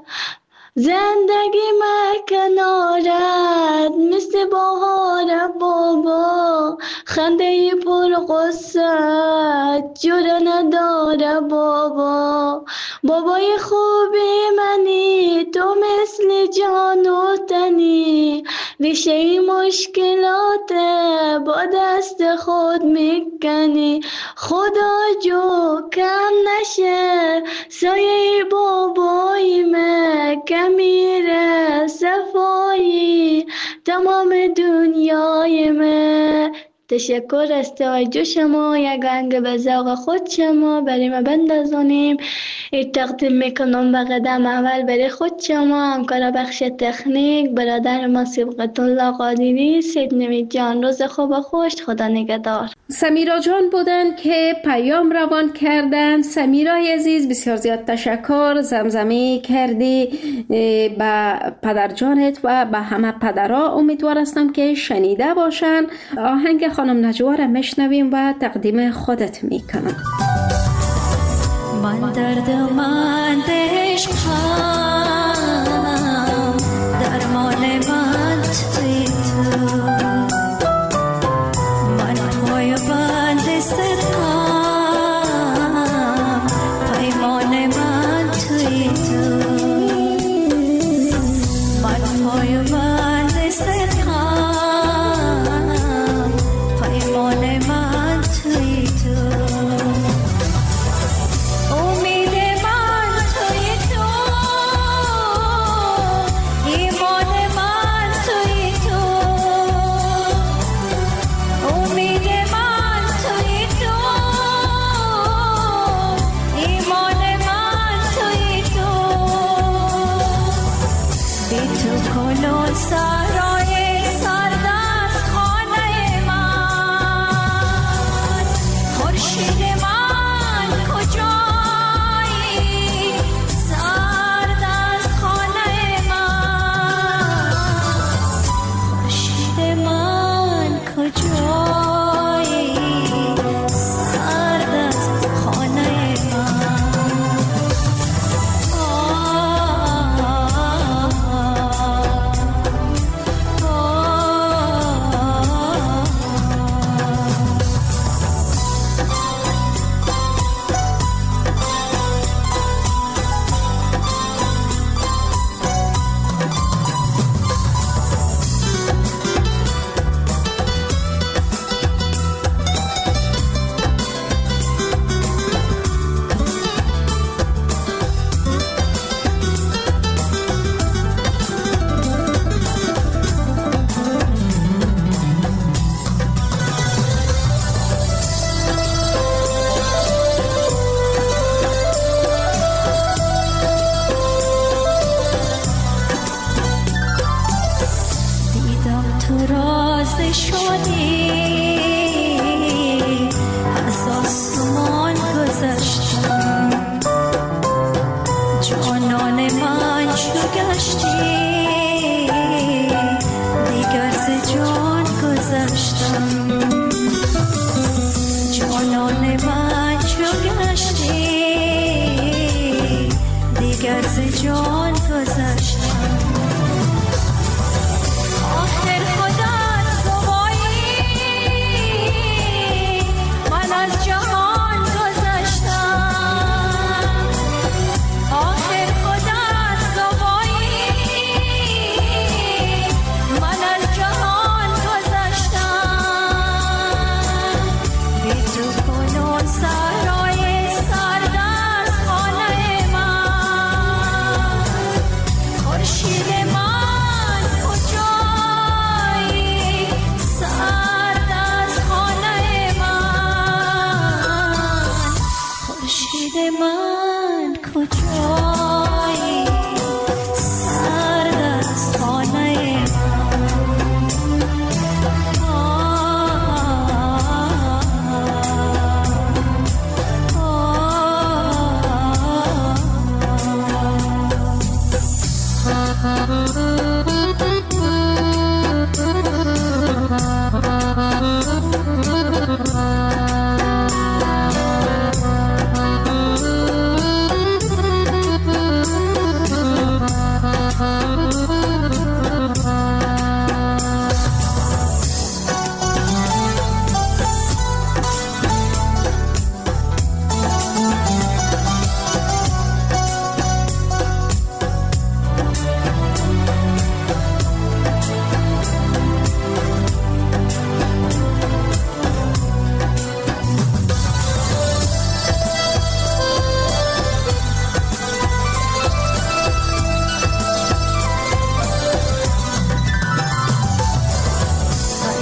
زندگی من کنارت مثل بهار بابا، خنده پر غصه جوره نداره بابا. بابای خوبی منی تو، مثل جان و تنی، ریشه مشکلات با دست خود میکنی. خدا جو کم نشه سایه بابای من، کمیره صفایی تمام دنیای من. تشکر از توجه شما. یک آهنگ به ذوق خود شما برای ما بندازانیم. این تقدیم میکنم به قدم اول برای خود شما، همکار بخش تکنیک برادر ما صبغت الله قادری. سید نوید جان روز خوب و خوش، خدا نگهدار. سمیرا جان بودن که پیام روان کردن. سمیرای عزیز بسیار زیاد تشکر. زمزمه کردی به پدر جانت و به همه پدرها. امیدوار هستم که شنیده باشن. آهنگ خانم نجوا را میشنویم و تقدیم خودت میکنم. من درد من عشقم، درمان من توی تو، من پای بند صدقم، پیمان من توی تو، من پای بند صدقم، پیمان من توی تو. من از جهان گذشتم.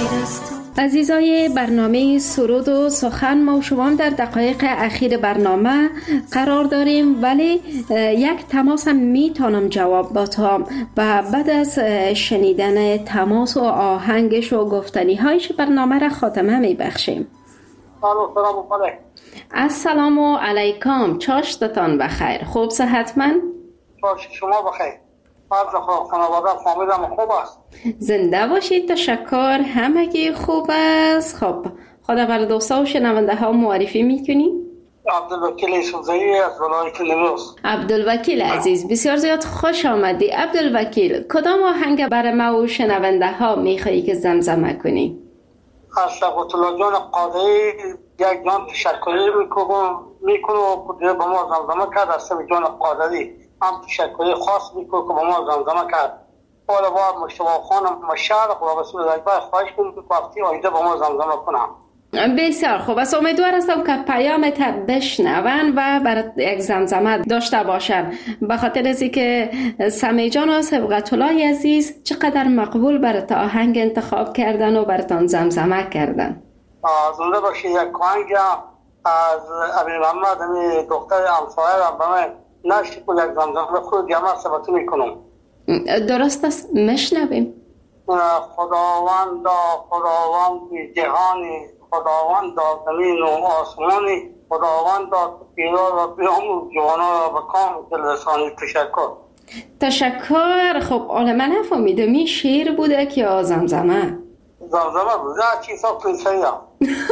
غیر از تو. عزیزای برنامه سرود و سخن، ما و شما در دقایق اخیر برنامه قرار داریم، ولی یک تماس هم میتونم جواب بدم و بعد از شنیدن تماس و آهنگش و گفتنی هایش برنامه را خاتمه میبخشیم. سلام علیکم. السلام علیکم، چاشتتان بخیر؟ خوب صحتمند؟ چاش شما بخیر. فرض خانواده فامیلم خوب است. زنده باشید. تشکر، همگی خوب است. خب خدا بر دوستا و شنونده ها معرفی میکنی؟ عبدالوکیل یوسفزایی از ولایت نیمروز. عبدالوکیل عزیز، بسیار زیاد خوش آمدی. عبدالوکیل، کدام آهنگ برای ما و شنونده ها میخوایی که زمزمه کنی؟ از شفقت الله جان قادری یک جان تشکری میکنم میکنم که به ما زمزمه کرد. از جان قادری هم تشکری خاص میکنم که به ما زمزمه کرد. حالا با مشتبه خانم مشرق و رسول اکبر خواهش کنم که وقتی آینده به ما زمزمه کنم. بسیار خوب است. امیدوار هستم که پیامت بشنون و برای یک زمزمه داشته باشن، به خاطر از اینکه سمی جان و صبغت الله عزیز چقدر مقبول برات آهنگ انتخاب کردن و براتان زمزمه کردن. زنده باشید. یک آهنگ از ابی محمد امی دختر همسایه را به من نشتی که یک زمزمه خود دیامه ثبت میکنم. درست است، مشنویم. خداوند خداوند جهانی، خداوند زمین و آسمانی، خداوند پیرا و بیامو جوانا را به کام دلرسانی. تشکر. تشکر. خب حالا من نفهمیدم این شعر بوده که یا زمزمه؟ زمزمه بوده. چیزا پرنسایی هم.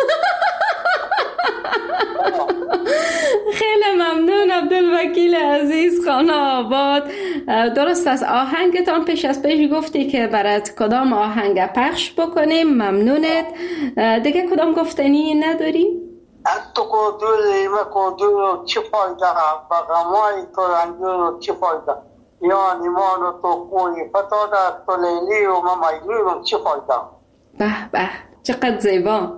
خیلی ممنون عبدالوکیل عزیز خانه آباد. درست است، آهنگتان پیش از پیش گفتی که برات کدام آهنگ پخش بکنیم. ممنونت. دیگه کدام گفتنی نداری؟ تو کدوری و کدور چی فایده با غمای تو رنگور چی فایده یا نیمان و تو قوی فتاد تو لیلی و ما میلیون چی فایده. به به چقدر زیبا.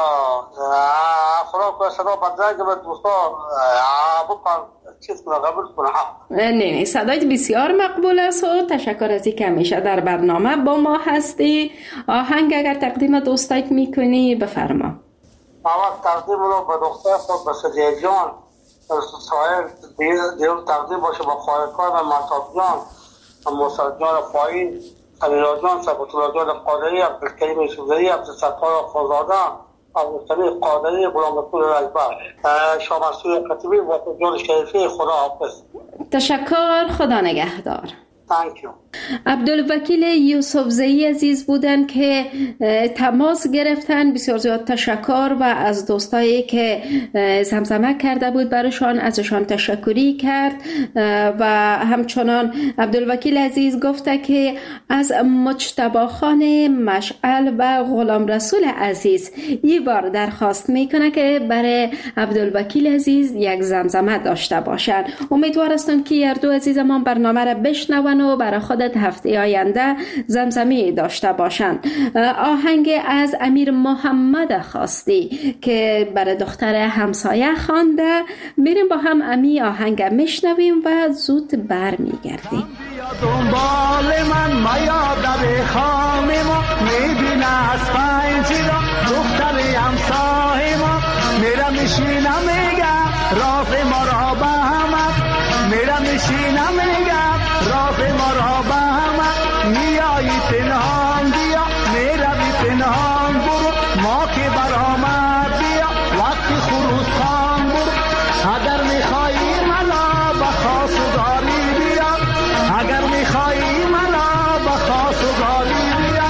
خدا که صدا بدرگه به دوستا بکن چیز کنه قبول کنه. نه نه صدایت بسیار مقبول است و تشکر از اینکه همیشه در برنامه با ما هستی. آهنگ اگر تقدیم دوستایت میکنی بفرما. اول تقدیم رو به دختر خود به صدیه جان سایر دیگر تقدیم باشه با خواهرکار و محتاب جان و موسیقی جان فاین امیرا جان صفت الله جان قادری عبدالکریم یوسفزایی عبدالستار خوزاده عبدالسمیع قادری غلام رسول اکبر شاه منصور خطیبی و جان شریفی. خدا حافظ. تشکر. خدا نگهدار. Thank you. عبدالوکیل یوسفزایی عزیز بودن که تماس گرفتن. بسیار زیاد تشکر و از دوستایی که زمزمه کرده بود برشان ازشان تشکری کرد. و همچنان عبدالوکیل عزیز گفته که از مجتبی خان مشعل و غلام رسول عزیز یه بار درخواست میکنه که برای عبدالوکیل عزیز یک زمزمه داشته باشن. امیدوار هستم که هر دو عزیزمان برنامه را بشنون و برای خودت هفته آینده زمزمه داشته باشن. آهنگ از امیر محمد خواستی که برای دختر همسایه خوانده. میریم با هم امی آهنگ میشنویم و زود بر میگردیم. دنبال من میا در خام ما میبینه از پنجی را دختر همسایه ما میرم میشینم میگم راز ما را به همت میرم میشینم میگم راز ما را به همت میایی پنهان بیا میروی پنهان برو ما که برآمد بیا وقتی خروس خان برو اگر میخوایی منا به خاص و داری بیا اگر میخوایی منا به خاص و داری بیا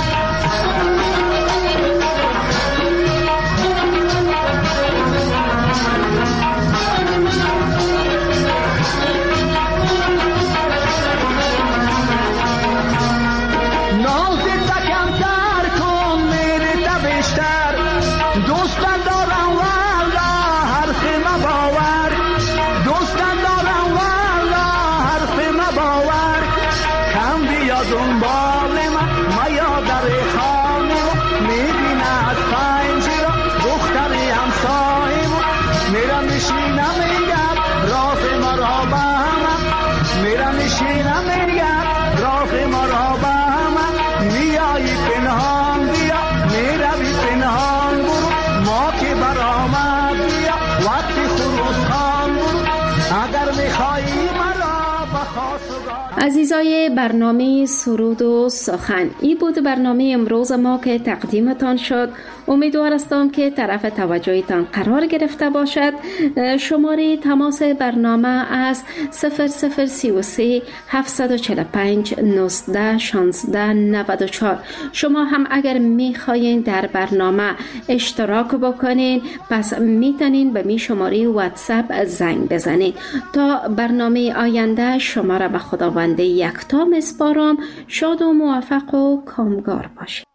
عزیزای برنامه سرود و سخن، این بود برنامه امروز ما که تقدیمتان شد. امیدوار هستم که طرف توجهتان قرار گرفته باشد. شماره تماس برنامه از صفر صفر سی و سه هفتصد و چهل و پنج نوزده شانزده نود و چهار. شما هم اگر میخواین در برنامه اشتراک بکنین، پس میتونین به می شماره واتساپ زنگ بزنین. تا برنامه آینده شما را به خداوند یکتا میسپارم. شاد و موفق و کامگار باشید.